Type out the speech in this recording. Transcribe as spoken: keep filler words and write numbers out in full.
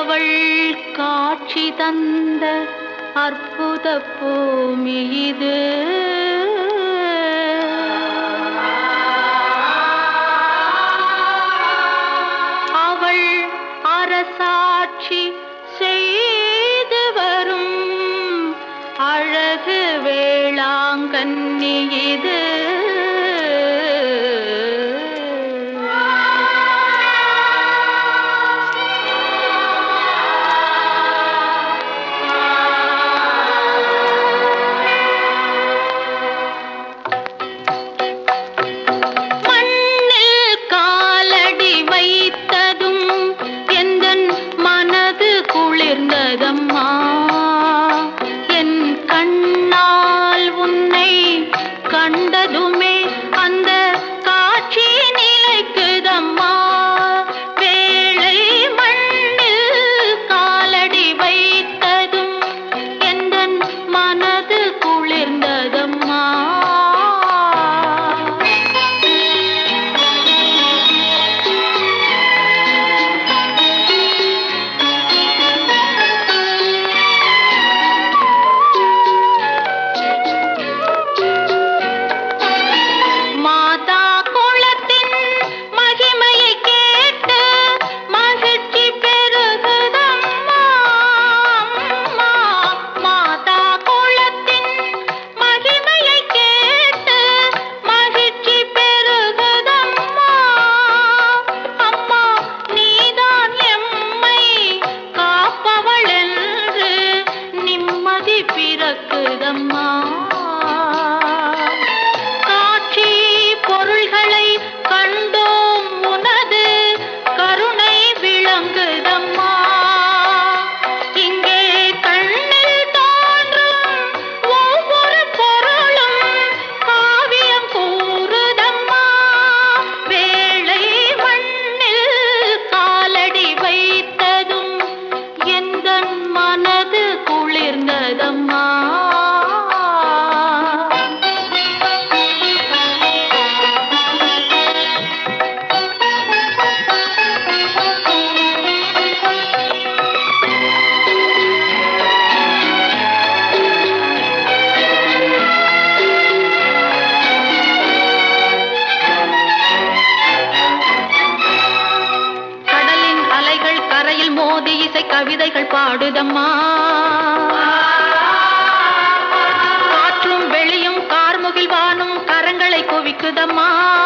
அவள் காட்சி தந்த அற்புத பூமி இது. அவள் அரசாட்சி செய்து வரும் அழகு வேளாங்கண்ணி இது. குளிர்ந்ததம்மா என் கண்ணால் உன்னை கண்டதுமே அந்த காட்சி நிலைக்குதம்மா. வேளை மண்ணில் காலடி வைத்ததும் எந்தன் மனது குளிர்ந்ததம்மா. காட்சி பொருள்களை கண்டோம் உனது கருணை விளங்குதம்மா. இங்கே கண்ணில் தோன்றும் ஒவ்வொரு பொருளும் காவியம் கூறுதம்மா. வேளை மண்ணில் காலடி வைத்ததும் எந்தன் மனது குளிர்ந்ததம்மா. மோதி இசை கவிதைகள் பாடுதம்மா. காற்றும் வெளியும் கார்முகில் வானும் கரங்களை குவிக்குதம்மா.